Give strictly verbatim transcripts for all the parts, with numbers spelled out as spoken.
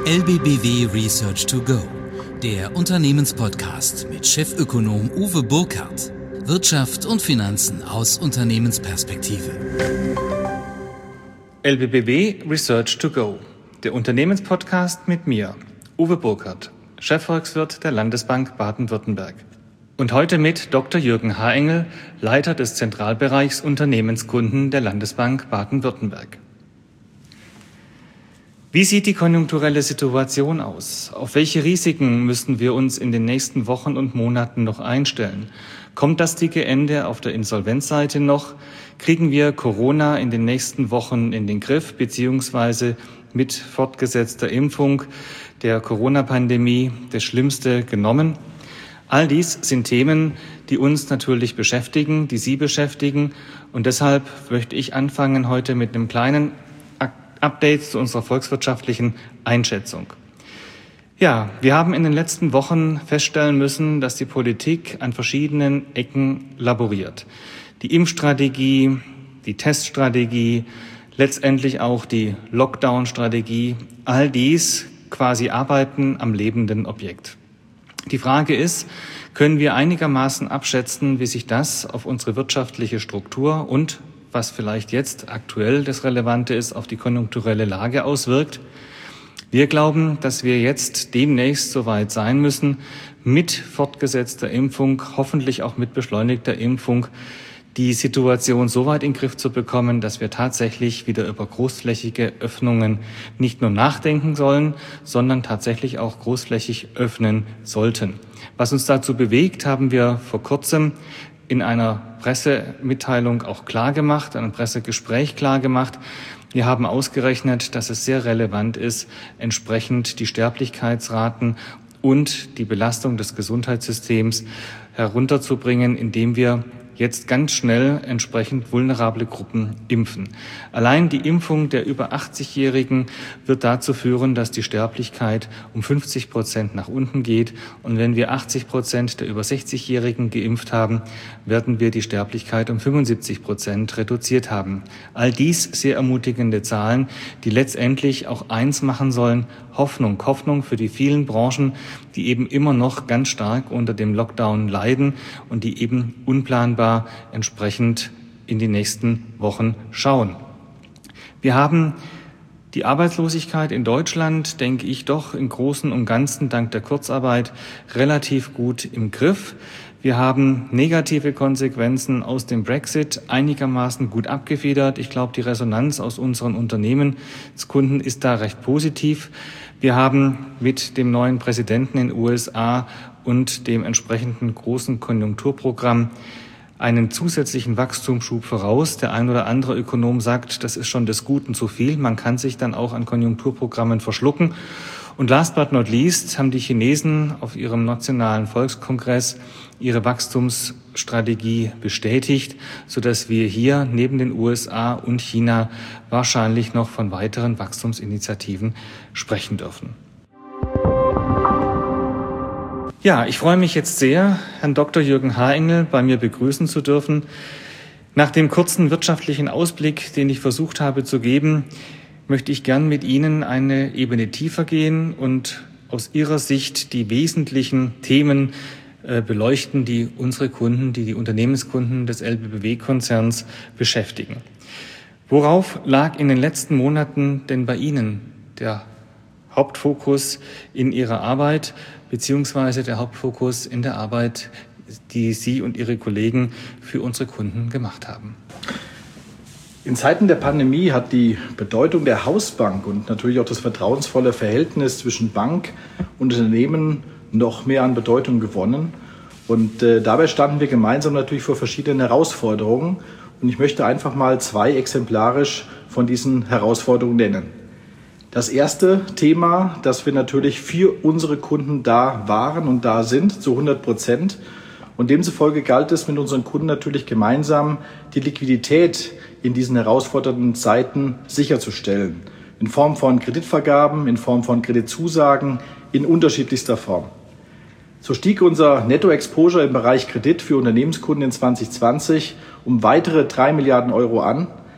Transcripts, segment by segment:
L B B W Research to Go, der Unternehmenspodcast mit Chefökonom Uwe Burkhardt. Wirtschaft und Finanzen aus Unternehmensperspektive. L B B W Research to Go, der Unternehmenspodcast mit mir, Uwe Burkhardt, Chefvolkswirt der Landesbank Baden-Württemberg. Und heute mit Doktor Jürgen Haengel, Leiter des Zentralbereichs Unternehmenskunden der Landesbank Baden-Württemberg. Wie sieht die konjunkturelle Situation aus? Auf welche Risiken müssen wir uns in den nächsten Wochen und Monaten noch einstellen? Kommt das dicke Ende auf der Insolvenzseite noch? Kriegen wir Corona in den nächsten Wochen in den Griff, beziehungsweise mit fortgesetzter Impfung der Corona-Pandemie das Schlimmste genommen? All dies sind Themen, die uns natürlich beschäftigen, die Sie beschäftigen. Und deshalb möchte ich anfangen heute mit einem kleinen Updates zu unserer volkswirtschaftlichen Einschätzung. Ja, wir haben in den letzten Wochen feststellen müssen, dass die Politik an verschiedenen Ecken laboriert. Die Impfstrategie, die Teststrategie, letztendlich auch die Lockdown-Strategie, all dies quasi arbeiten am lebenden Objekt. Die Frage ist, können wir einigermaßen abschätzen, wie sich das auf unsere wirtschaftliche Struktur und was vielleicht jetzt aktuell das Relevante ist, auf die konjunkturelle Lage auswirkt. Wir glauben, dass wir jetzt demnächst soweit sein müssen, mit fortgesetzter Impfung, hoffentlich auch mit beschleunigter Impfung, die Situation so weit in den Griff zu bekommen, dass wir tatsächlich wieder über großflächige Öffnungen nicht nur nachdenken sollen, sondern tatsächlich auch großflächig öffnen sollten. Was uns dazu bewegt, haben wir vor kurzem in einer Pressemitteilung auch klargemacht, einem Pressegespräch klargemacht. Wir haben ausgerechnet, dass es sehr relevant ist, entsprechend die Sterblichkeitsraten und die Belastung des Gesundheitssystems herunterzubringen, indem wir jetzt ganz schnell entsprechend vulnerable Gruppen impfen. Allein die Impfung der über achtzig-Jährigen wird dazu führen, dass die Sterblichkeit um fünfzig Prozent nach unten geht. Und wenn wir achtzig Prozent der über sechzig-Jährigen geimpft haben, werden wir die Sterblichkeit um fünfundsiebzig Prozent reduziert haben. All dies sehr ermutigende Zahlen, die letztendlich auch eins machen sollen: Hoffnung. Hoffnung für die vielen Branchen, die eben immer noch ganz stark unter dem Lockdown leiden und die eben unplanbar entsprechend in die nächsten Wochen schauen. Wir haben die Arbeitslosigkeit in Deutschland, denke ich, doch im Großen und Ganzen dank der Kurzarbeit relativ gut im Griff. Wir haben negative Konsequenzen aus dem Brexit einigermaßen gut abgefedert. Ich glaube, die Resonanz aus unseren Unternehmenskunden ist da recht positiv. Wir haben mit dem neuen Präsidenten in den U S A und dem entsprechenden großen Konjunkturprogramm einen zusätzlichen Wachstumsschub voraus. Der ein oder andere Ökonom sagt, das ist schon des Guten zu viel. Man kann sich dann auch an Konjunkturprogrammen verschlucken. Und last but not least haben die Chinesen auf ihrem nationalen Volkskongress ihre Wachstumsstrategie bestätigt, sodass wir hier neben den U S A und China wahrscheinlich noch von weiteren Wachstumsinitiativen sprechen dürfen. Ja, ich freue mich jetzt sehr, Herrn Doktor Jürgen Haengel bei mir begrüßen zu dürfen. Nach dem kurzen wirtschaftlichen Ausblick, den ich versucht habe zu geben, möchte ich gern mit Ihnen eine Ebene tiefer gehen und aus Ihrer Sicht die wesentlichen Themen äh, beleuchten, die unsere Kunden, die die Unternehmenskunden des L B B W-Konzerns beschäftigen. Worauf lag in den letzten Monaten denn bei Ihnen der Hauptfokus in Ihrer Arbeit, beziehungsweise der Hauptfokus in der Arbeit, die Sie und Ihre Kollegen für unsere Kunden gemacht haben? In Zeiten der Pandemie hat die Bedeutung der Hausbank und natürlich auch das vertrauensvolle Verhältnis zwischen Bank und Unternehmen noch mehr an Bedeutung gewonnen. Und äh, dabei standen wir gemeinsam natürlich vor verschiedenen Herausforderungen. Und ich möchte einfach mal zwei exemplarisch von diesen Herausforderungen nennen. Das erste Thema, dass wir natürlich für unsere Kunden da waren und da sind, zu hundert Prozent. Und demzufolge galt es mit unseren Kunden natürlich gemeinsam, die Liquidität in diesen herausfordernden Zeiten sicherzustellen. In Form von Kreditvergaben, in Form von Kreditzusagen, in unterschiedlichster Form. So stieg unser Netto-Exposure im Bereich Kredit für Unternehmenskunden in zwanzig zwanzig um weitere drei Milliarden Euro an.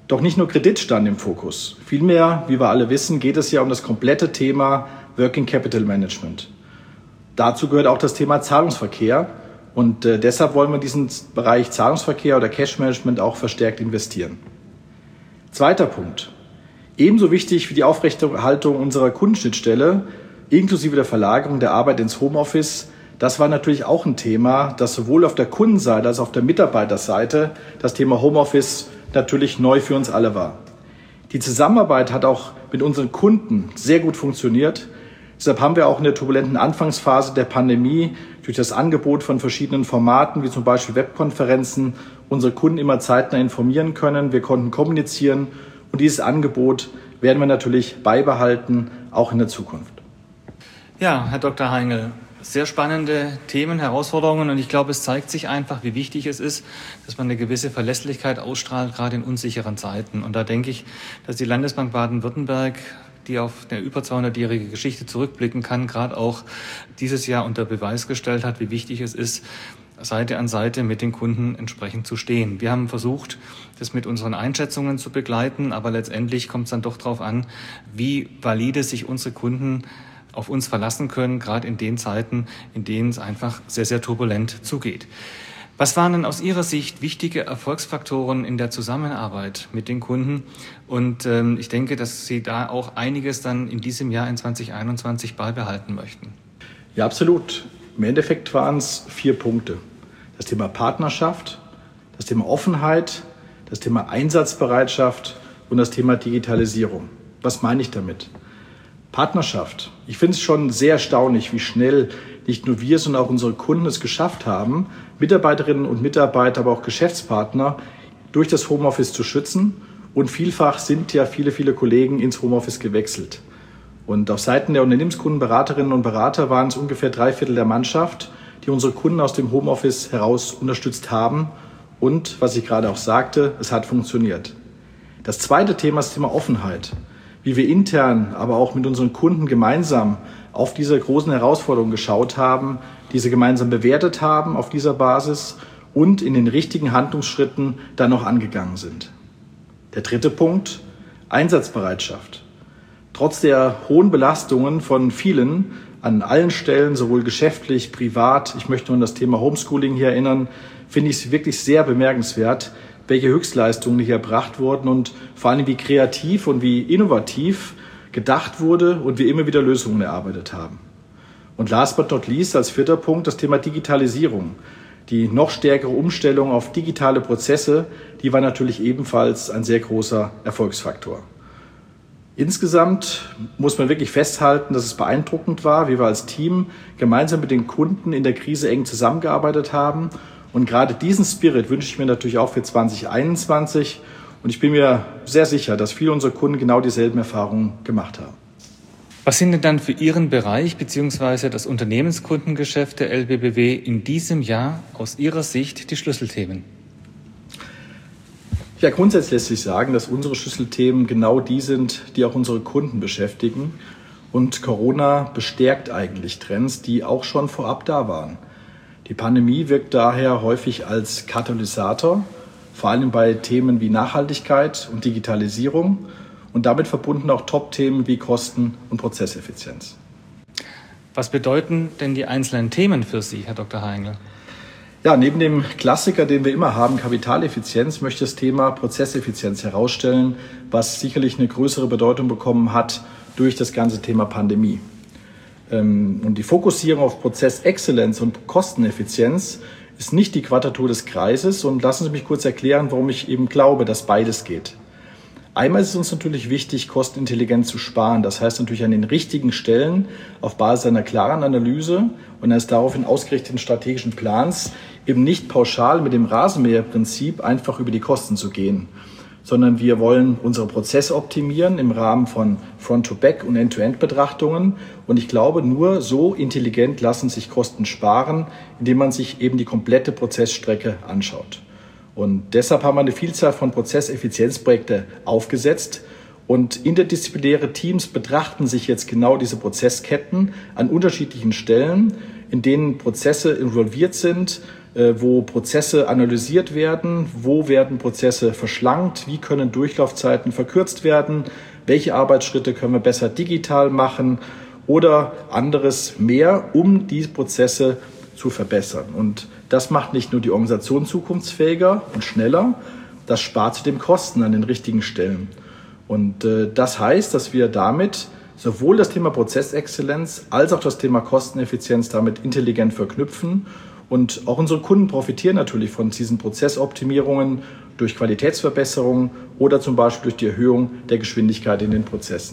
Doch nicht nur Kredit stand im Fokus. Vielmehr, wie wir alle wissen, geht es ja um das komplette Thema Working Capital Management. Dazu gehört auch das Thema Zahlungsverkehr und äh, deshalb wollen wir diesen Bereich Zahlungsverkehr oder Cash Management auch verstärkt investieren. Zweiter Punkt. Ebenso wichtig wie die Aufrechterhaltung unserer Kundenschnittstelle, inklusive der Verlagerung der Arbeit ins Homeoffice, das war natürlich auch ein Thema, das sowohl auf der Kundenseite als auch auf der Mitarbeiterseite das Thema Homeoffice natürlich neu für uns alle war. Die Zusammenarbeit hat auch mit unseren Kunden sehr gut funktioniert. Deshalb haben wir auch in der turbulenten Anfangsphase der Pandemie durch das Angebot von verschiedenen Formaten, wie zum Beispiel Webkonferenzen, unsere Kunden immer zeitnah informieren können. Wir konnten kommunizieren und dieses Angebot werden wir natürlich beibehalten, auch in der Zukunft. Ja, Herr Doktor Heingel, sehr spannende Themen, Herausforderungen und ich glaube, es zeigt sich einfach, wie wichtig es ist, dass man eine gewisse Verlässlichkeit ausstrahlt, gerade in unsicheren Zeiten. Und da denke ich, dass die Landesbank Baden-Württemberg, die auf eine über zweihundertjährige Geschichte zurückblicken kann, gerade auch dieses Jahr unter Beweis gestellt hat, wie wichtig es ist, Seite an Seite mit den Kunden entsprechend zu stehen. Wir haben versucht, das mit unseren Einschätzungen zu begleiten, aber letztendlich kommt es dann doch darauf an, wie valide sich unsere Kunden auf uns verlassen können, gerade in den Zeiten, in denen es einfach sehr, sehr turbulent zugeht. Was waren denn aus Ihrer Sicht wichtige Erfolgsfaktoren in der Zusammenarbeit mit den Kunden? Und ähm, ich denke, dass Sie da auch einiges dann in diesem Jahr in zwanzig einundzwanzig beibehalten möchten. Ja, absolut. Im Endeffekt waren es vier Punkte. Das Thema Partnerschaft, das Thema Offenheit, das Thema Einsatzbereitschaft und das Thema Digitalisierung. Was meine ich damit? Partnerschaft. Ich finde es schon sehr erstaunlich, wie schnell nicht nur wir, sondern auch unsere Kunden es geschafft haben, Mitarbeiterinnen und Mitarbeiter, aber auch Geschäftspartner durch das Homeoffice zu schützen. Und vielfach sind ja viele, viele Kollegen ins Homeoffice gewechselt. Und auf Seiten der Unternehmenskunden, Beraterinnen und Berater waren es ungefähr drei Viertel der Mannschaft, die unsere Kunden aus dem Homeoffice heraus unterstützt haben. Und, was ich gerade auch sagte, es hat funktioniert. Das zweite Thema ist das Thema Offenheit. Wie wir intern, aber auch mit unseren Kunden gemeinsam auf diese großen Herausforderungen geschaut haben, diese gemeinsam bewertet haben auf dieser Basis und in den richtigen Handlungsschritten dann noch angegangen sind. Der dritte Punkt, Einsatzbereitschaft. Trotz der hohen Belastungen von vielen an allen Stellen, sowohl geschäftlich, privat, ich möchte nur an das Thema Homeschooling hier erinnern, finde ich es wirklich sehr bemerkenswert, welche Höchstleistungen hier erbracht wurden und vor allem wie kreativ und wie innovativ gedacht wurde und wir immer wieder Lösungen erarbeitet haben. Und last but not least als vierter Punkt das Thema Digitalisierung. Die noch stärkere Umstellung auf digitale Prozesse, die war natürlich ebenfalls ein sehr großer Erfolgsfaktor. Insgesamt muss man wirklich festhalten, dass es beeindruckend war, wie wir als Team gemeinsam mit den Kunden in der Krise eng zusammengearbeitet haben. Und gerade diesen Spirit wünsche ich mir natürlich auch für zwanzig einundzwanzig. Und ich bin mir sehr sicher, dass viele unserer Kunden genau dieselben Erfahrungen gemacht haben. Was sind denn dann für Ihren Bereich bzw. das Unternehmenskundengeschäft der L B B W in diesem Jahr aus Ihrer Sicht die Schlüsselthemen? Ja, grundsätzlich lässt sich sagen, dass unsere Schlüsselthemen genau die sind, die auch unsere Kunden beschäftigen. Und Corona bestärkt eigentlich Trends, die auch schon vorab da waren. Die Pandemie wirkt daher häufig als Katalysator, vor allem bei Themen wie Nachhaltigkeit und Digitalisierung und damit verbunden auch Top-Themen wie Kosten- und Prozesseffizienz. Was bedeuten denn die einzelnen Themen für Sie, Herr Doktor Heingel? Ja, neben dem Klassiker, den wir immer haben, Kapitaleffizienz, möchte ich das Thema Prozesseffizienz herausstellen, was sicherlich eine größere Bedeutung bekommen hat durch das ganze Thema Pandemie. Und die Fokussierung auf Prozessexzellenz und Kosteneffizienz ist nicht die Quadratur des Kreises. Und lassen Sie mich kurz erklären, warum ich eben glaube, dass beides geht. Einmal ist es uns natürlich wichtig, kostenintelligent zu sparen. Das heißt natürlich an den richtigen Stellen auf Basis einer klaren Analyse und eines daraufhin ausgerichteten strategischen Plans eben nicht pauschal mit dem Rasenmäherprinzip einfach über die Kosten zu gehen, sondern wir wollen unsere Prozesse optimieren im Rahmen von Front-to-Back- und End-to-End-Betrachtungen. Und ich glaube, nur so intelligent lassen sich Kosten sparen, indem man sich eben die komplette Prozessstrecke anschaut. Und deshalb haben wir eine Vielzahl von Prozesseffizienzprojekten aufgesetzt. Und interdisziplinäre Teams betrachten sich jetzt genau diese Prozessketten an unterschiedlichen Stellen, in denen Prozesse involviert sind, wo Prozesse analysiert werden, wo werden Prozesse verschlankt, wie können Durchlaufzeiten verkürzt werden, welche Arbeitsschritte können wir besser digital machen oder anderes mehr, um diese Prozesse zu verbessern. Und das macht nicht nur die Organisation zukunftsfähiger und schneller, das spart zudem Kosten an den richtigen Stellen. Und äh, das heißt, dass wir damit sowohl das Thema Prozessexzellenz als auch das Thema Kosteneffizienz damit intelligent verknüpfen. Und auch unsere Kunden profitieren natürlich von diesen Prozessoptimierungen durch Qualitätsverbesserungen oder zum Beispiel durch die Erhöhung der Geschwindigkeit in den Prozessen.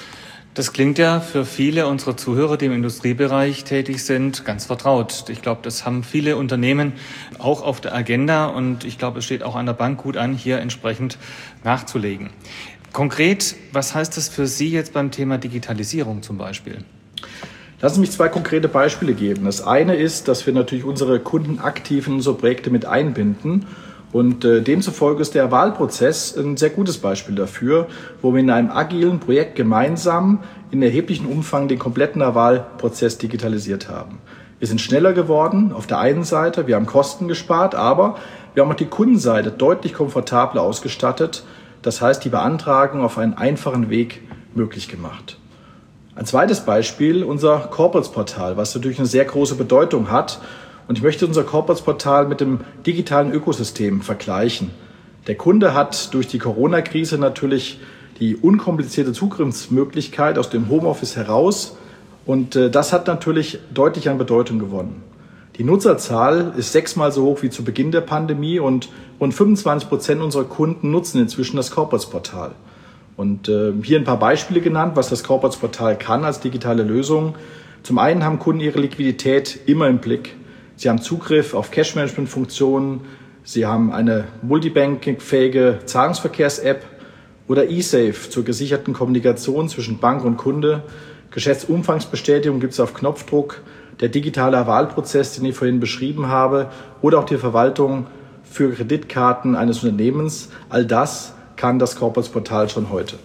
Das klingt ja für viele unserer Zuhörer, die im Industriebereich tätig sind, ganz vertraut. Ich glaube, das haben viele Unternehmen auch auf der Agenda und ich glaube, es steht auch an der Bank gut an, hier entsprechend nachzulegen. Konkret, was heißt das für Sie jetzt beim Thema Digitalisierung zum Beispiel? Lassen Sie mich zwei konkrete Beispiele geben. Das eine ist, dass wir natürlich unsere Kunden aktiv in unsere Projekte mit einbinden. Und äh, demzufolge ist der Wahlprozess ein sehr gutes Beispiel dafür, wo wir in einem agilen Projekt gemeinsam in erheblichem Umfang den kompletten Wahlprozess digitalisiert haben. Wir sind schneller geworden auf der einen Seite, wir haben Kosten gespart, aber wir haben auch die Kundenseite deutlich komfortabler ausgestattet. Das heißt, die Beantragung auf einen einfachen Weg möglich gemacht. Ein zweites Beispiel, unser Corporates-Portal, was natürlich eine sehr große Bedeutung hat. Und ich möchte unser Corporates-Portal mit dem digitalen Ökosystem vergleichen. Der Kunde hat durch die Corona-Krise natürlich die unkomplizierte Zugriffsmöglichkeit aus dem Homeoffice heraus. Und das hat natürlich deutlich an Bedeutung gewonnen. Die Nutzerzahl ist sechsmal so hoch wie zu Beginn der Pandemie und rund fünfundzwanzig Prozent unserer Kunden nutzen inzwischen das Corporates-Portal. Und äh, hier ein paar Beispiele genannt, was das Corporates-Portal kann als digitale Lösung. Zum einen haben Kunden ihre Liquidität immer im Blick. Sie haben Zugriff auf Cash-Management-Funktionen, sie haben eine multibanking-fähige Zahlungsverkehrs-App oder eSafe zur gesicherten Kommunikation zwischen Bank und Kunde. Geschäftsumfangsbestätigung gibt es auf Knopfdruck, der digitale Wahlprozess, den ich vorhin beschrieben habe, oder auch die Verwaltung für Kreditkarten eines Unternehmens. All das kann das Corporates-Portal schon heute.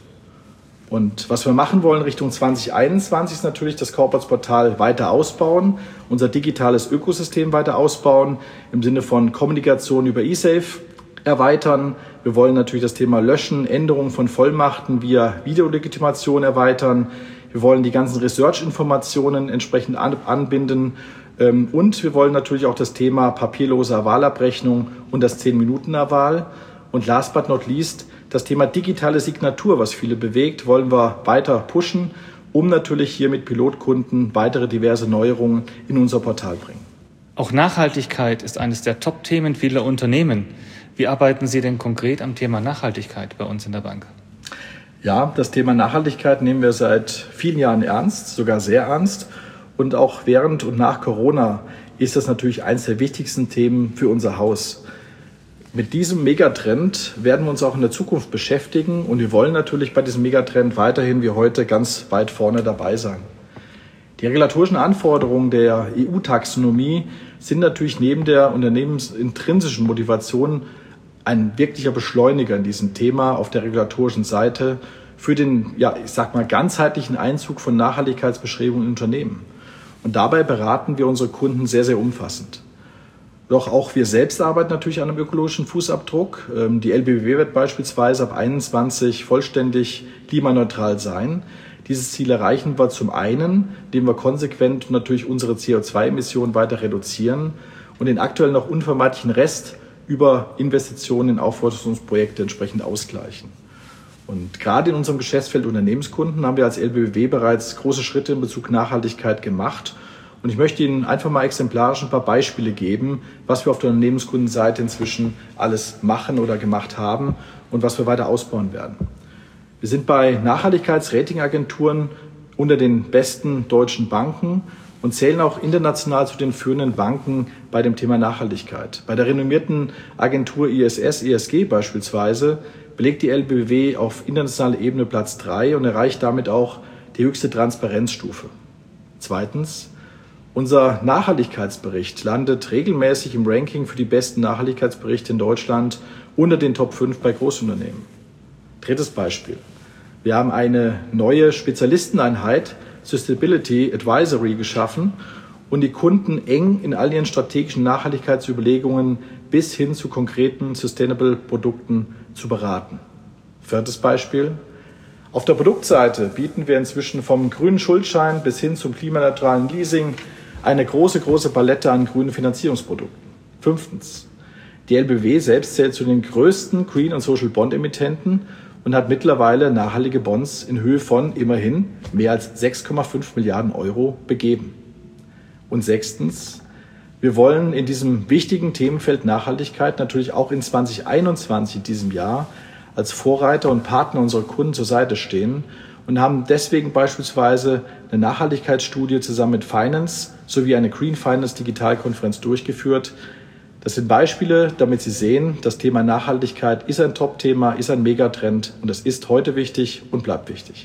Und was wir machen wollen Richtung zwanzig einundzwanzig ist natürlich das Corporates-Portal weiter ausbauen, unser digitales Ökosystem weiter ausbauen, im Sinne von Kommunikation über eSafe erweitern. Wir wollen natürlich das Thema Löschen, Änderung von Vollmachten via Videolegitimation erweitern. Wir wollen die ganzen Research-Informationen entsprechend anbinden. Und wir wollen natürlich auch das Thema papierlose Wahlabrechnung und das zehn-Minuten-Wahl. Und last but not least, das Thema digitale Signatur, was viele bewegt, wollen wir weiter pushen, um natürlich hier mit Pilotkunden weitere diverse Neuerungen in unser Portal bringen. Auch Nachhaltigkeit ist eines der Top-Themen vieler Unternehmen. Wie arbeiten Sie denn konkret am Thema Nachhaltigkeit bei uns in der Bank? Ja, das Thema Nachhaltigkeit nehmen wir seit vielen Jahren ernst, sogar sehr ernst. Und auch während und nach Corona ist das natürlich eines der wichtigsten Themen für unser Haus. Mit diesem Megatrend werden wir uns auch in der Zukunft beschäftigen und wir wollen natürlich bei diesem Megatrend weiterhin wie heute ganz weit vorne dabei sein. Die regulatorischen Anforderungen der E U-Taxonomie sind natürlich neben der unternehmensintrinsischen Motivation ein wirklicher Beschleuniger in diesem Thema auf der regulatorischen Seite für den, ja, ich sag mal, ganzheitlichen Einzug von Nachhaltigkeitsbestrebungen in Unternehmen. Und dabei beraten wir unsere Kunden sehr, sehr umfassend. Doch auch wir selbst arbeiten natürlich an einem ökologischen Fußabdruck. Die L B B W wird beispielsweise ab einundzwanzig vollständig klimaneutral sein. Dieses Ziel erreichen wir zum einen, indem wir konsequent natürlich unsere C O zwei Emissionen weiter reduzieren und den aktuell noch unvermeidlichen Rest über Investitionen in Aufforderungsprojekte entsprechend ausgleichen. Und gerade in unserem Geschäftsfeld Unternehmenskunden haben wir als L B B W bereits große Schritte in Bezug Nachhaltigkeit gemacht. Und ich möchte Ihnen einfach mal exemplarisch ein paar Beispiele geben, was wir auf der Unternehmenskundenseite inzwischen alles machen oder gemacht haben und was wir weiter ausbauen werden. Wir sind bei Nachhaltigkeitsratingagenturen unter den besten deutschen Banken und zählen auch international zu den führenden Banken bei dem Thema Nachhaltigkeit. Bei der renommierten Agentur I S S E S G beispielsweise belegt die L B B W auf internationaler Ebene Platz drei und erreicht damit auch die höchste Transparenzstufe. Zweitens, unser Nachhaltigkeitsbericht landet regelmäßig im Ranking für die besten Nachhaltigkeitsberichte in Deutschland unter den Top fünf bei Großunternehmen. Drittes Beispiel. Wir haben eine neue Spezialisteneinheit Sustainability Advisory geschaffen und die Kunden eng in all ihren strategischen Nachhaltigkeitsüberlegungen bis hin zu konkreten Sustainable-Produkten zu beraten. Viertes Beispiel. Auf der Produktseite bieten wir inzwischen vom grünen Schuldschein bis hin zum klimaneutralen Leasing eine große, große Palette an grünen Finanzierungsprodukten. Fünftens. Die L B W selbst zählt zu den größten Green- und Social-Bond-Emittenten und hat mittlerweile nachhaltige Bonds in Höhe von immerhin mehr als sechs Komma fünf Milliarden Euro begeben. Und sechstens, wir wollen in diesem wichtigen Themenfeld Nachhaltigkeit natürlich auch in zwanzig einundzwanzig, in diesem Jahr, als Vorreiter und Partner unserer Kunden zur Seite stehen und haben deswegen beispielsweise eine Nachhaltigkeitsstudie zusammen mit Finance sowie eine Green Finance Digitalkonferenz durchgeführt. Das sind Beispiele, damit Sie sehen, das Thema Nachhaltigkeit ist ein Top-Thema, ist ein Megatrend und es ist heute wichtig und bleibt wichtig.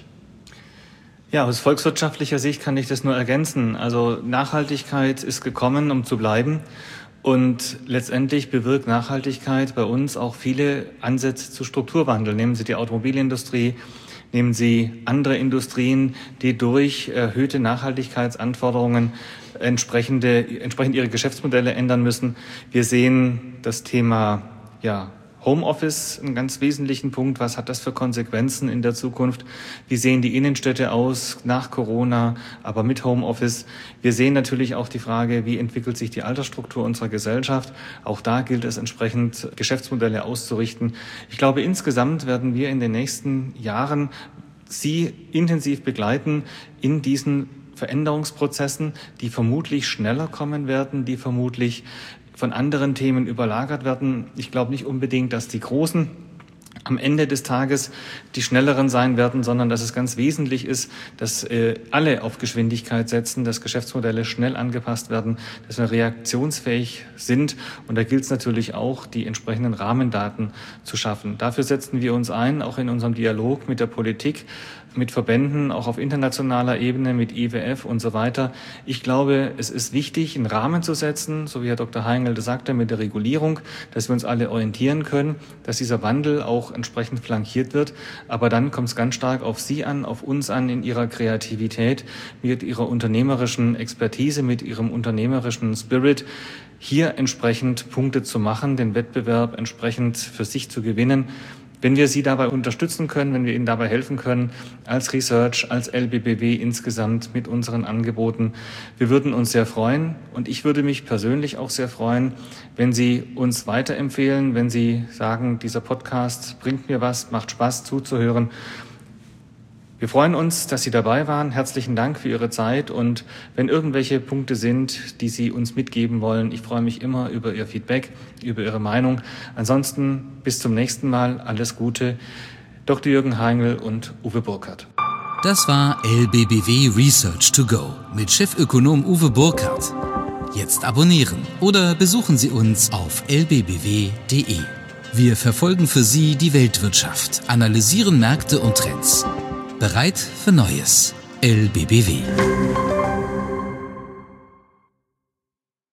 Ja, aus volkswirtschaftlicher Sicht kann ich das nur ergänzen. Also Nachhaltigkeit ist gekommen, um zu bleiben. Und letztendlich bewirkt Nachhaltigkeit bei uns auch viele Ansätze zu Strukturwandel. Nehmen Sie die Automobilindustrie, nehmen Sie andere Industrien, die durch erhöhte Nachhaltigkeitsanforderungen entsprechende, entsprechend ihre Geschäftsmodelle ändern müssen. Wir sehen das Thema ja, Homeoffice, einen ganz wesentlichen Punkt. Was hat das für Konsequenzen in der Zukunft? Wie sehen die Innenstädte aus nach Corona, aber mit Homeoffice? Wir sehen natürlich auch die Frage, wie entwickelt sich die Altersstruktur unserer Gesellschaft? Auch da gilt es entsprechend, Geschäftsmodelle auszurichten. Ich glaube, insgesamt werden wir in den nächsten Jahren Sie intensiv begleiten in diesen Veränderungsprozessen, die vermutlich schneller kommen werden, die vermutlich von anderen Themen überlagert werden. Ich glaube nicht unbedingt, dass die Großen am Ende des Tages die Schnelleren sein werden, sondern dass es ganz wesentlich ist, dass äh, alle auf Geschwindigkeit setzen, dass Geschäftsmodelle schnell angepasst werden, dass wir reaktionsfähig sind. Und da gilt es natürlich auch, die entsprechenden Rahmendaten zu schaffen. Dafür setzen wir uns ein, auch in unserem Dialog mit der Politik, mit Verbänden, auch auf internationaler Ebene, mit I W F und so weiter. Ich glaube, es ist wichtig, einen Rahmen zu setzen, so wie Herr Doktor Heingel sagte, mit der Regulierung, dass wir uns alle orientieren können, dass dieser Wandel auch entsprechend flankiert wird. Aber dann kommt es ganz stark auf Sie an, auf uns an, in Ihrer Kreativität, mit Ihrer unternehmerischen Expertise, mit Ihrem unternehmerischen Spirit, hier entsprechend Punkte zu machen, den Wettbewerb entsprechend für sich zu gewinnen. Wenn wir Sie dabei unterstützen können, wenn wir Ihnen dabei helfen können, als Research, als L B B W insgesamt mit unseren Angeboten, wir würden uns sehr freuen. Und ich würde mich persönlich auch sehr freuen, wenn Sie uns weiterempfehlen, wenn Sie sagen, dieser Podcast bringt mir was, macht Spaß zuzuhören. Wir freuen uns, dass Sie dabei waren. Herzlichen Dank für Ihre Zeit. Und wenn irgendwelche Punkte sind, die Sie uns mitgeben wollen, ich freue mich immer über Ihr Feedback, über Ihre Meinung. Ansonsten bis zum nächsten Mal. Alles Gute. Doktor Jürgen Heingel und Uwe Burkhardt. Das war L B B W Research to Go mit Chefökonom Uwe Burkhardt. Jetzt abonnieren oder besuchen Sie uns auf l b b w punkt d e. Wir verfolgen für Sie die Weltwirtschaft, analysieren Märkte und Trends. Bereit für Neues. L B B W.